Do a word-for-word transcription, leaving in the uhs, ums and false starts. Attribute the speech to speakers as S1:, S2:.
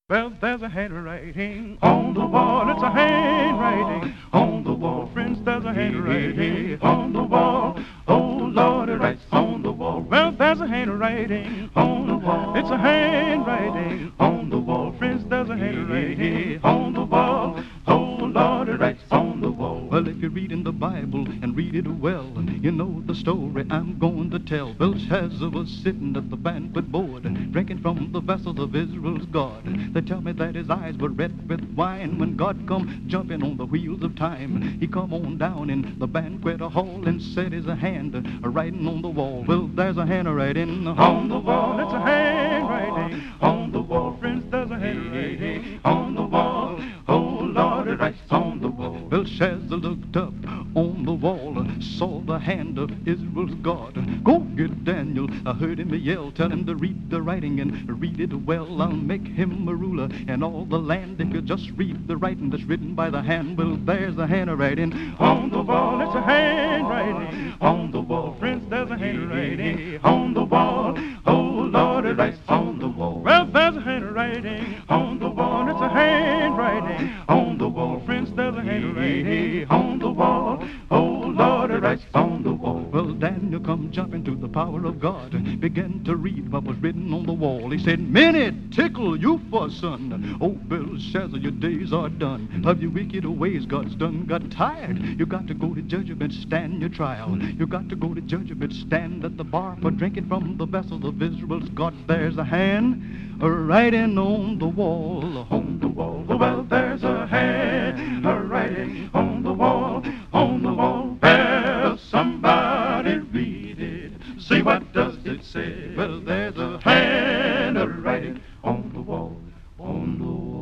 S1: Well, there's a handwriting on the wall. It's a handwriting on the wall. Friends, there's a handwriting on the wall. Oh, Lord, it writes on the wall. Well, there's a handwriting on the wall. It's a handwriting on the wall. Friends, there's a handwriting on the wall. Oh, Lord, it writes on the wall.
S2: Well, if you're reading the Bible and read it well, you know the story I'm going to tell. Belshazzar was sitting at the banquet board, drinking from the vessels of Israel's God. They tell me that his eyes were red with wine when God come jumping on the wheels of time. He come on down in the banquet hall and set his hand writing on the wall. Well, there's a handwriting
S1: on the wall. It's a handwriting on the wall. Friends, there's a handwriting on the wall. Oh, Lord, it writes on the wall.
S2: Belshazzar looked up on the wall, saw the hand of Israel's God. Go get Daniel, I heard him yell, tell him to read the writing and read it well. I'll make him a ruler in all the land if you just read the writing that's written by the hand. Well, there's a handwriting
S1: on the wall. It's a handwriting on the wall. Friends, there's a handwriting on the wall. Oh, Lord, it writes on the wall. Well, there's a handwriting on the wall. It's a handwriting on the wall. Friends, there's a handwriting on the wall. Oh, Lord, it writes on the wall.
S2: Well, Daniel come jumping to the power of God and began to read what was written on the wall. He said, "Many tickle you for, son. Oh, Belshazzar, your days are done. Of your wicked ways, God's done got tired. You got to go to judgment, stand your trial. You got to go to judgment, stand at the bar for drinking from the vessels of Israel's God." There's a hand writing on the wall.
S1: On the wall. Well, there's a hand writing on the wall. On the wall. Well, somebody read it. See, what does it say? Well, there's a hand writing on the wall. On the wall.